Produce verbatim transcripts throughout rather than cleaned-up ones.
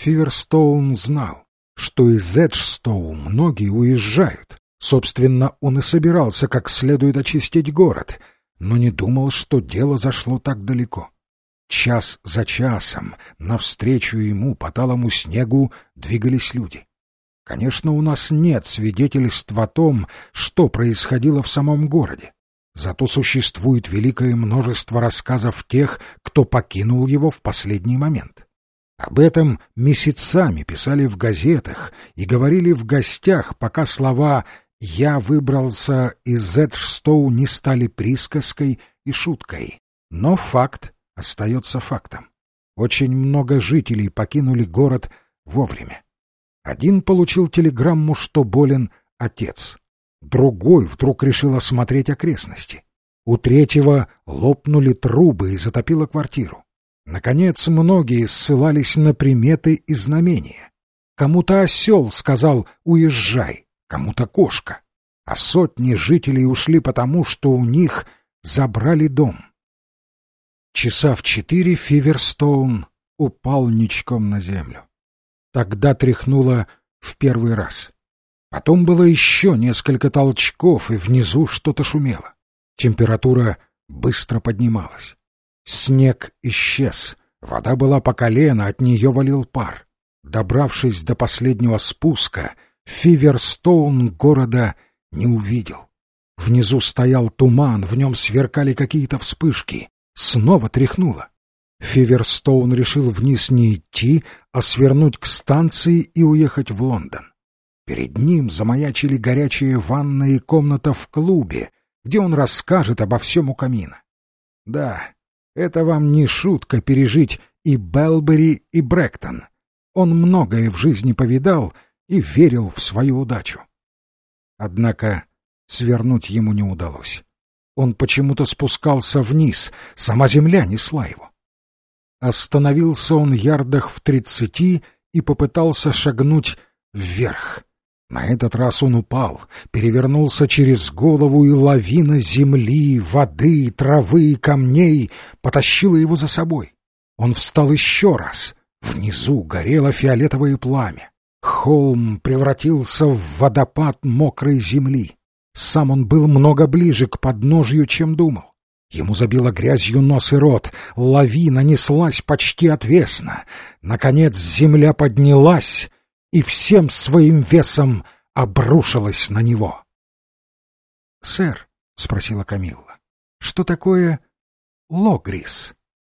Фиверстоун знал, что из Эджстоу многие уезжают. Собственно, он и собирался как следует очистить город, но не думал, что дело зашло так далеко. Час за часом навстречу ему по талому снегу двигались люди. Конечно, у нас нет свидетельств о том, что происходило в самом городе. Зато существует великое множество рассказов тех, кто покинул его в последний момент. Об этом месяцами писали в газетах и говорили в гостях, пока слова «я выбрался из Эджстоу» не стали присказкой и шуткой. Но факт остается фактом. Очень много жителей покинули город вовремя. Один получил телеграмму, что болен отец. Другой вдруг решил осмотреть окрестности. У третьего лопнули трубы и затопило квартиру. Наконец, многие ссылались на приметы и знамения. Кому-то осел сказал «уезжай», кому-то кошка. А сотни жителей ушли потому, что у них забрали дом. Часа в четыре Фиверстоун упал ничком на землю. Тогда тряхнуло в первый раз. Потом было еще несколько толчков, и внизу что-то шумело. Температура быстро поднималась. Снег исчез, вода была по колено, от нее валил пар. Добравшись до последнего спуска, Фиверстоун города не увидел. Внизу стоял туман, в нем сверкали какие-то вспышки. Снова тряхнуло. Фиверстоун решил вниз не идти, а свернуть к станции и уехать в Лондон. Перед ним замаячили горячая ванна и комната в клубе, где он расскажет обо всем у камина. Да, это вам не шутка пережить и Белбери, и Брэктон. Он многое в жизни повидал и верил в свою удачу. Однако свернуть ему не удалось. Он почему-то спускался вниз, сама земля несла его. Остановился он ярдах в тридцати и попытался шагнуть вверх. На этот раз он упал, перевернулся через голову, и лавина земли, воды, травы и камней потащила его за собой. Он встал еще раз. Внизу горело фиолетовое пламя. Холм превратился в водопад мокрой земли. Сам он был много ближе к подножью, чем думал. Ему забило грязью нос и рот, лавина неслась почти отвесно. Наконец земля поднялась и всем своим весом обрушилась на него. — Сэр, — спросила Камилла, — что такое логрис?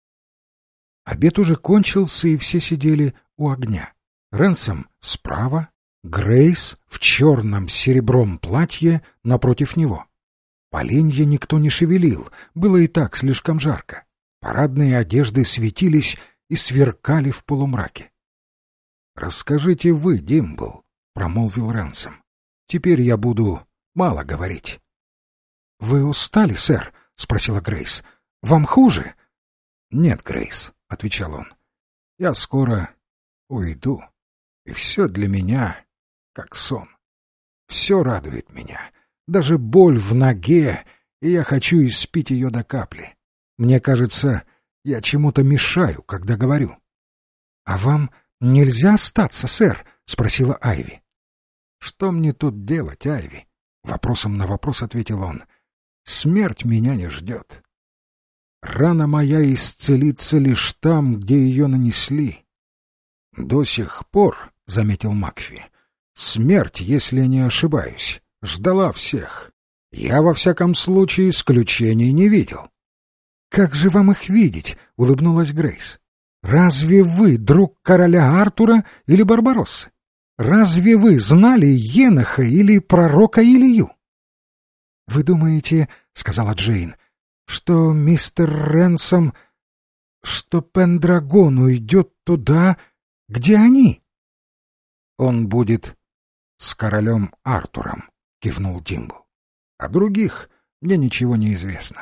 Обед уже кончился, и все сидели у огня. Рэнсом справа, Грейс в черном с серебром платье напротив него. Поленья никто не шевелил, было и так слишком жарко. Парадные одежды светились и сверкали в полумраке. — Расскажите вы, Димбл, — промолвил Рэнсом. — Теперь я буду мало говорить. — Вы устали, сэр? — спросила Грейс. — Вам хуже? — Нет, Грейс, — отвечал он. — Я скоро уйду, и все для меня как сон. Все радует меня, даже боль в ноге, и я хочу испить ее до капли. Мне кажется, я чему-то мешаю, когда говорю. — А вам нельзя остаться, сэр? — спросила Айви. — Что мне тут делать, Айви? — вопросом на вопрос ответил он. — Смерть меня не ждет. Рана моя исцелится лишь там, где ее нанесли. — До сих пор, — заметил Макфи, — смерть, если не ошибаюсь, ждала всех. Я, во всяком случае, исключений не видел. — Как же вам их видеть? — улыбнулась Грейс. — Разве вы друг короля Артура или Барбароссы? Разве вы знали Еноха или пророка Илию? — Вы думаете, — сказала Джейн, — что мистер Рэнсом, что Пендрагон уйдет туда, где они? — Он будет с королем Артуром, — кивнул Димбл. — О других мне ничего не известно.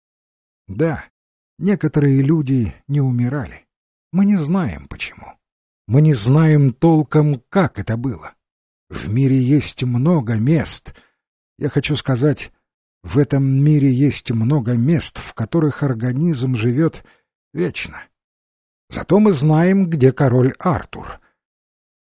Да, некоторые люди не умирали. Мы не знаем, почему. Мы не знаем толком, как это было. В мире есть много мест. Я хочу сказать, в этом мире есть много мест, в которых организм живет вечно. Зато мы знаем, где король Артур.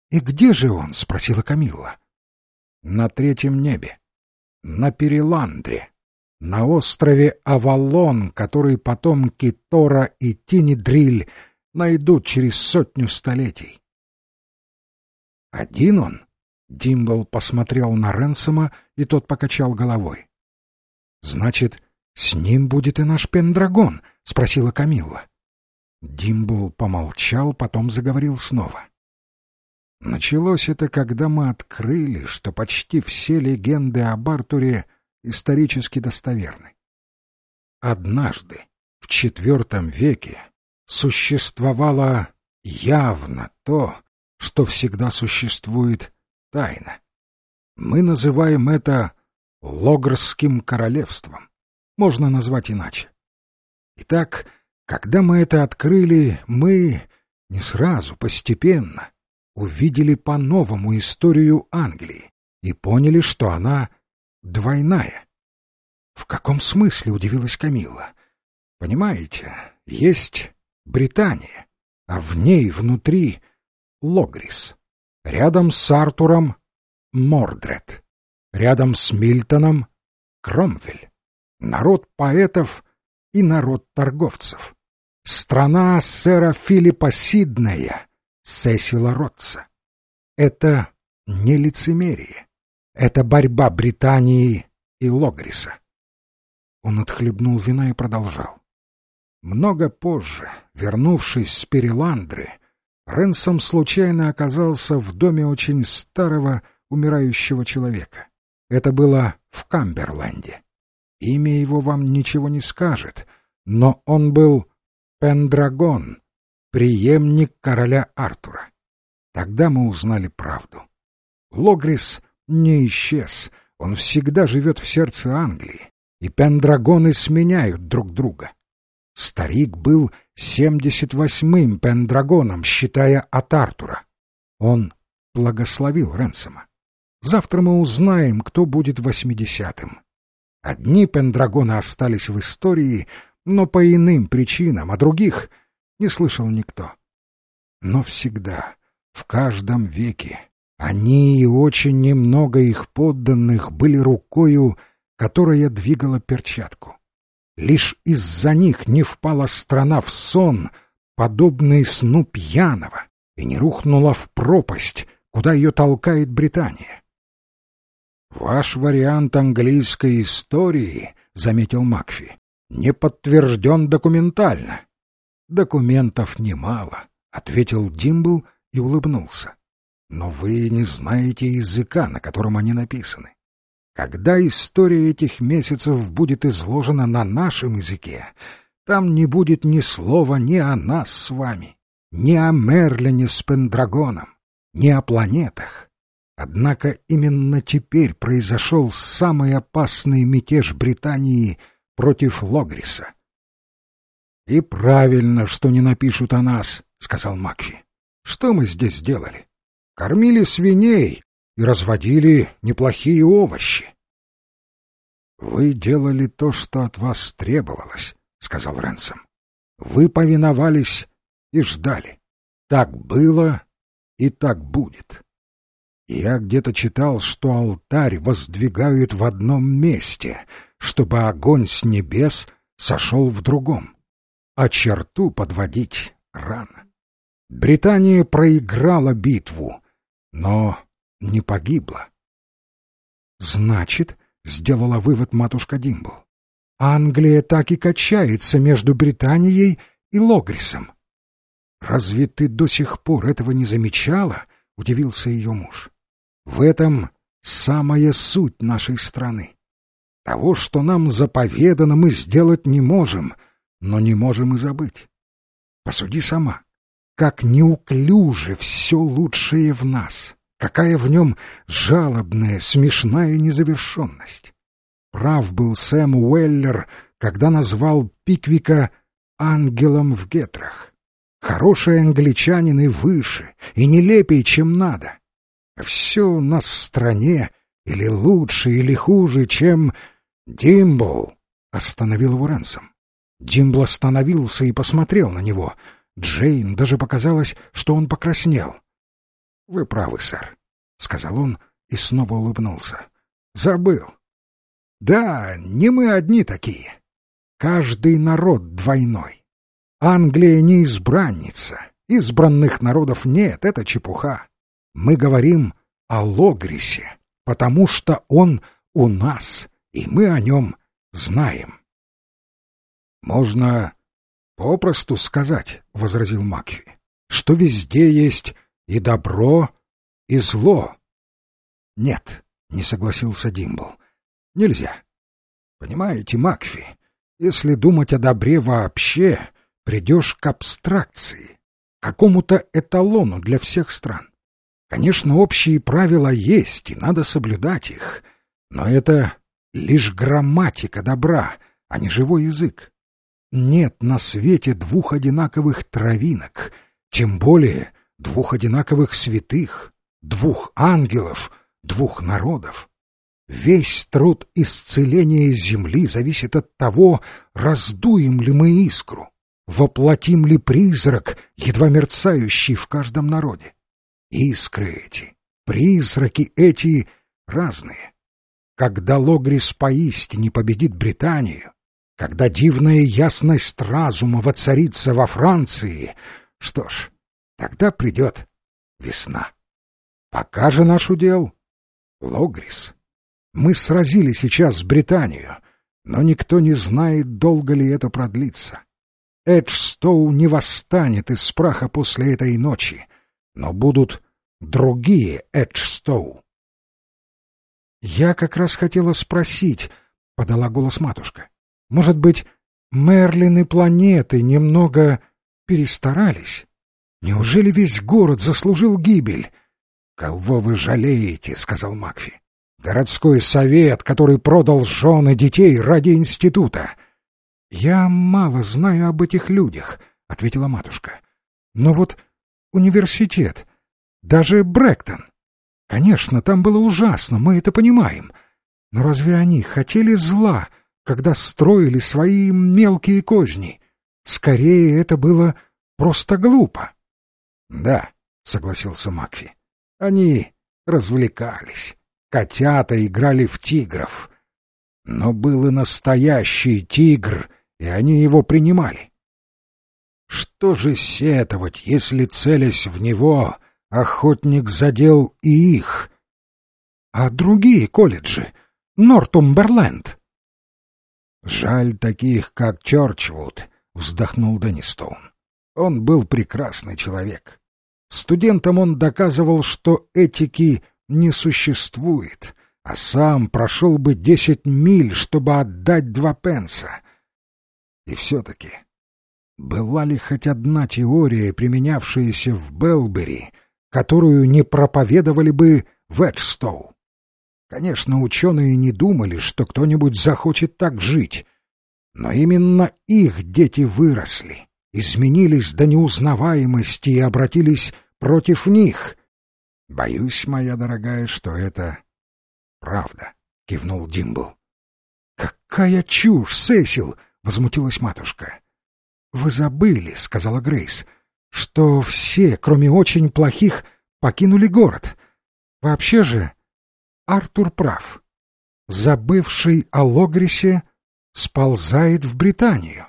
«И где же он?» — спросила Камилла. «На третьем небе, на Переландре, на острове Авалон, который потомки Тора и Тинедриль найдут через сотню столетий». «Один он?» — Димбл посмотрел на Ренсома, и тот покачал головой. «Значит, с ним будет и наш Пендрагон?» — спросила Камилла. Димбл помолчал, потом заговорил снова. «Началось это, когда мы открыли, что почти все легенды об Артуре исторически достоверны. Однажды, в четвертом веке, существовало явно то, что всегда существует тайно. Мы называем это Логрским королевством. Можно назвать иначе. Итак, когда мы это открыли, мы не сразу, постепенно увидели по-новому историю Англии и поняли, что она двойная. «В каком смысле?» — удивилась Камилла. «Понимаете, есть Британия, а в ней внутри Логрис. Рядом с Артуром — Мордред. Рядом с Мильтоном — Кромвель. Народ поэтов и народ торговцев. Страна сэра Филиппа Сиднея, Сесила Ротса. Это не лицемерие. Это борьба Британии и Логриса». Он отхлебнул вина и продолжал. Много позже, вернувшись с Переландры, Ренсом случайно оказался в доме очень старого умирающего человека. Это было в Камберленде. Имя его вам ничего не скажет, но он был Пендрагон, преемник короля Артура. Тогда мы узнали правду. Логрис не исчез, он всегда живет в сердце Англии, и Пендрагоны сменяют друг друга. Старик был семьдесят восьмым Пендрагоном, считая от Артура. Он благословил Ренсома. Завтра мы узнаем, кто будет восьмидесятым. Одни Пендрагоны остались в истории, но по иным причинам, а других не слышал никто. Но всегда, в каждом веке, они и очень немного их подданных были рукою, которая двигала перчатку. Лишь из-за них не впала страна в сон, подобный сну пьяного, и не рухнула в пропасть, куда ее толкает Британия. «Ваш вариант английской истории, — заметил Макфи, — не подтвержден документально». «Документов немало», — ответил Димбл и улыбнулся. «Но вы не знаете языка, на котором они написаны. Когда история этих месяцев будет изложена на нашем языке, там не будет ни слова ни о нас с вами, ни о Мерлине с Пендрагоном, ни о планетах. Однако именно теперь произошел самый опасный мятеж Британии против Логриса». «И правильно, что не напишут о нас», — сказал Макфи. «Что мы здесь делали? Кормили свиней и разводили неплохие овощи». «Вы делали то, что от вас требовалось», — сказал Ренсом. «Вы повиновались и ждали. Так было и так будет. Я где-то читал, что алтарь воздвигают в одном месте, чтобы огонь с небес сошел в другом, а черту подводить рано. Британия проиграла битву, но не погибла». «Значит, — сделала вывод матушка Димбл, — Англия так и качается между Британией и Логрисом». «Разве ты до сих пор этого не замечала?» — удивился ее муж. «В этом самая суть нашей страны. Того, что нам заповедано, мы сделать не можем, но не можем и забыть. Посуди сама, как неуклюже все лучшее в нас, какая в нем жалобная, смешная незавершенность. Прав был Сэм Уэллер, когда назвал Пиквика ангелом в гетрах. Хороший англичанин и выше, и нелепее, чем надо. А все у нас в стране или лучше, или хуже, чем... «Димбл!» — остановил его Ренсом. Димбл остановился и посмотрел на него. Джейн даже показалось, что он покраснел. Вы правы, сэр, — сказал он и снова улыбнулся. Забыл. Да, не мы одни такие. Каждый народ двойной. Англия не избранница. Избранных народов нет, это чепуха. Мы говорим о Логрисе, потому что он у нас, и мы о нем знаем. Можно попросту сказать, — возразил Макфи, — что везде есть и добро, и зло. Нет, — не согласился Димбл, — нельзя. Понимаете, Макфи, если думать о добре вообще, придешь к абстракции, к какому-то эталону для всех стран. Конечно, общие правила есть, и надо соблюдать их, но это лишь грамматика добра, а не живой язык. Нет на свете двух одинаковых травинок, тем более двух одинаковых святых, двух ангелов, двух народов. Весь труд исцеления земли зависит от того, раздуем ли мы искру, воплотим ли призрак, едва мерцающий в каждом народе. Искры эти, призраки эти разные. Когда Логрис поистине победит Британию, когда дивная ясность разума воцарится во Франции, что ж, тогда придет весна. Пока же наш удел — Логрис. Мы сразили сейчас Британию, но никто не знает, долго ли это продлится. Эджстоу не восстанет из праха после этой ночи, но будут другие Эджстоу. «Я как раз хотела спросить», — подала голос матушка, — «может быть, Мерлины планеты немного перестарались? Неужели весь город заслужил гибель?» «Кого вы жалеете?» — сказал Макфи. «Городской совет, который продал жен и детей ради института». «Я мало знаю об этих людях», — ответила матушка. «Но вот университет, даже Брэктон. Конечно, там было ужасно, мы это понимаем. Но разве они хотели зла, когда строили свои мелкие козни? Скорее, это было просто глупо». «Да», — согласился Макфи, — «они развлекались. Котята играли в тигров. Но был и настоящий тигр, и они его принимали. Что же сетовать, если, целясь в него, охотник задел и их? А другие колледжи? Нортумберленд?» «Жаль таких, как Чорчвуд», — вздохнул Деннистоун. «Он был прекрасный человек. Студентам он доказывал, что этики не существует, а сам прошел бы десять миль, чтобы отдать два пенса. И все-таки, была ли хоть одна теория, применявшаяся в Белбери, которую не проповедовали бы в Эджстоу? Конечно, ученые не думали, что кто-нибудь захочет так жить, но именно их дети выросли, изменились до неузнаваемости и обратились против них. «Боюсь, моя дорогая, что это правда», — кивнул Димбл. «Какая чушь, Сесил!» — возмутилась матушка. «Вы забыли, — сказала Грейс, — что все, кроме очень плохих, покинули город. Вообще же Артур прав. Забывший о Логрисе сползает в Британию».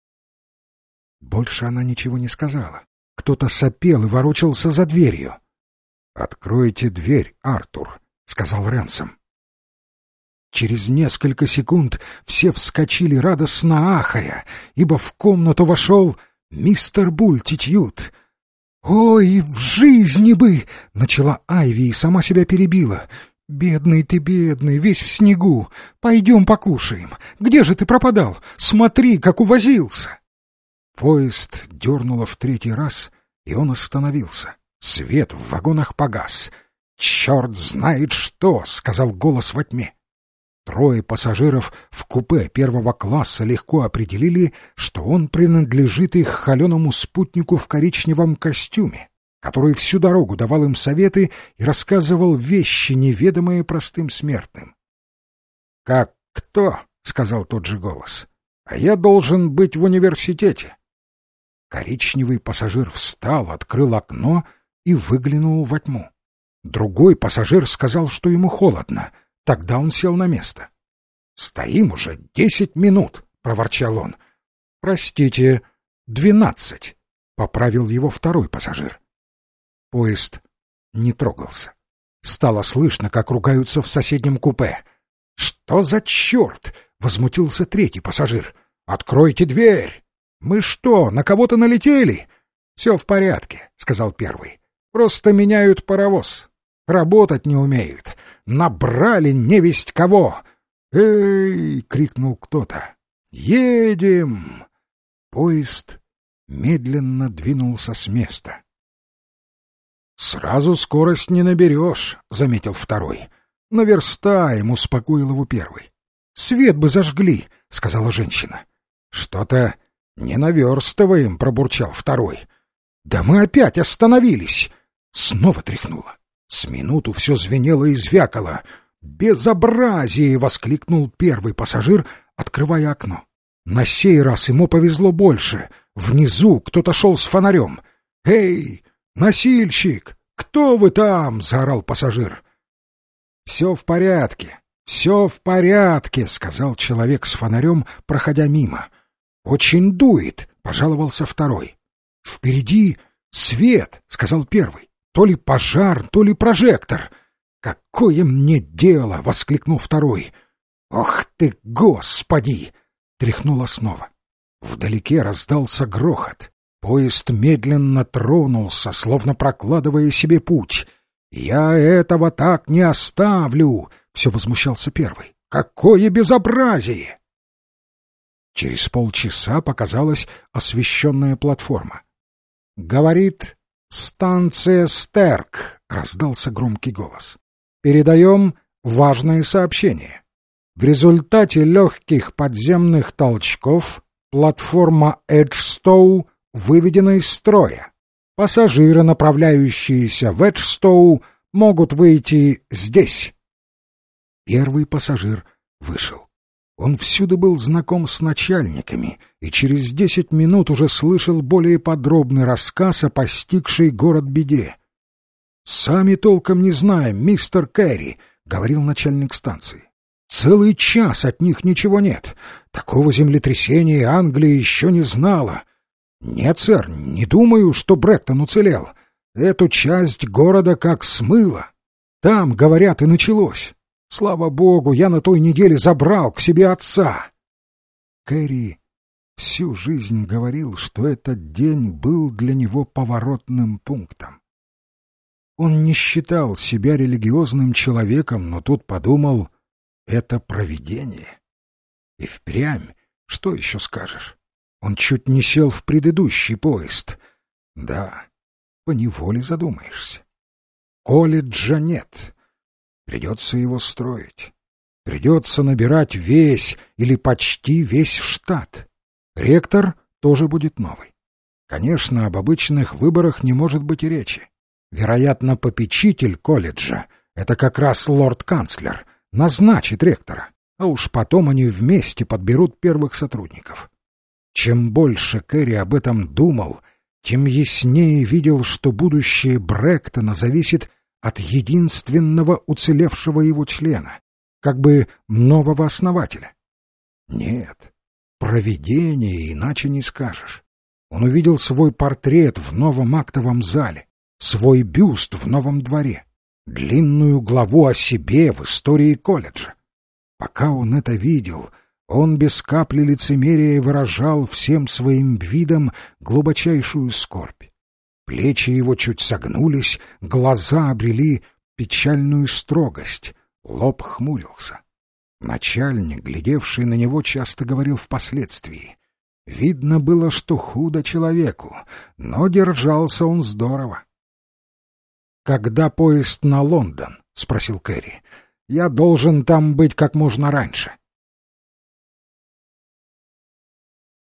Больше она ничего не сказала. Кто-то сопел и ворочался за дверью. «Откройте дверь, Артур», — сказал Ренсом. Через несколько секунд все вскочили, радостно ахая, ибо в комнату вошел мистер Бултитьюд. «Ой, в жизни бы!» — начала Айви и сама себя перебила. «Бедный ты, бедный, весь в снегу. Пойдем покушаем. Где же ты пропадал? Смотри, как увозился!» Поезд дернуло в третий раз, и он остановился. Свет в вагонах погас. «Черт знает что!» — сказал голос во тьме. Трое пассажиров в купе первого класса легко определили, что он принадлежит их холеному спутнику в коричневом костюме, который всю дорогу давал им советы и рассказывал вещи, неведомые простым смертным. «Как кто?» — сказал тот же голос. «А я должен быть в университете». Коричневый пассажир встал, открыл окно и выглянул во тьму. Другой пассажир сказал, что ему холодно. Тогда он сел на место. «Стоим уже десять минут», — проворчал он. «Простите, двенадцать», — поправил его второй пассажир. Поезд не трогался. Стало слышно, как ругаются в соседнем купе. «Что за черт?» — возмутился третий пассажир. «Откройте дверь! Мы что, на кого-то налетели?» «Все в порядке», — сказал первый. «Просто меняют паровоз. Работать не умеют. Набрали невесть кого!» «Эй!» — крикнул кто-то. «Едем!» Поезд медленно двинулся с места. «Сразу скорость не наберешь», — заметил второй. «Наверстаем», — успокоил его первый. «Свет бы зажгли», — сказала женщина. «Что-то не наверстываем», — пробурчал второй. «Да мы опять остановились!» Снова тряхнуло. С минуту все звенело и звякало. «Безобразие!» — воскликнул первый пассажир, открывая окно. На сей раз ему повезло больше. Внизу кто-то шел с фонарем. «Эй, носильщик! Кто вы там?» — заорал пассажир. «Все в порядке, все в порядке», — сказал человек с фонарем, проходя мимо. «Очень дует», — пожаловался второй. «Впереди свет», — сказал первый. «То ли пожар, то ли прожектор». «Какое мне дело!» — воскликнул второй. «Ох ты, Господи!» — тряхнуло снова. Вдалеке раздался грохот. Поезд медленно тронулся, словно прокладывая себе путь. «Я этого так не оставлю!» — все возмущался первый. «Какое безобразие!» Через полчаса показалась освещенная платформа. «Говорит, станция Стерк», — раздался громкий голос. «Передаем важное сообщение. В результате легких подземных толчков платформа Эджстоу выведена из строя. Пассажиры, направляющиеся в Эджстоу, могут выйти здесь». Первый пассажир вышел. Он всюду был знаком с начальниками и через десять минут уже слышал более подробный рассказ о постигшей город беде. «Сами толком не знаем, мистер Кэрри», — говорил начальник станции. «Целый час от них ничего нет. Такого землетрясения Англия еще не знала. Нет, сэр, не думаю, что Брэктон уцелел. Эту часть города как смыло. Там, говорят, и началось. Слава богу, я на той неделе забрал к себе отца». Кэрри всю жизнь говорил, что этот день был для него поворотным пунктом. Он не считал себя религиозным человеком, но тут подумал, это провидение. И впрямь, что еще скажешь? Он чуть не сел в предыдущий поезд. Да, поневоле задумаешься. Колледжа нет. Придется его строить. Придется набирать весь или почти весь штат. Ректор тоже будет новый. Конечно, об обычных выборах не может быть и речи. Вероятно, попечитель колледжа — это как раз лорд-канцлер, назначит ректора, а уж потом они вместе подберут первых сотрудников. Чем больше Кэрри об этом думал, тем яснее видел, что будущее Брэктона зависит от единственного уцелевшего его члена, как бы нового основателя. Нет, провидение иначе не скажешь. Он увидел свой портрет в новом актовом зале, свой бюст в новом дворе, длинную главу о себе в истории колледжа. Пока он это видел, он без капли лицемерия выражал всем своим видом глубочайшую скорбь. Плечи его чуть согнулись, глаза обрели печальную строгость, лоб хмурился. Начальник, глядевший на него, часто говорил впоследствии: видно было, что худо человеку, но держался он здорово. «Когда поезд на Лондон?» — спросил Кэрри. «Я должен там быть как можно раньше».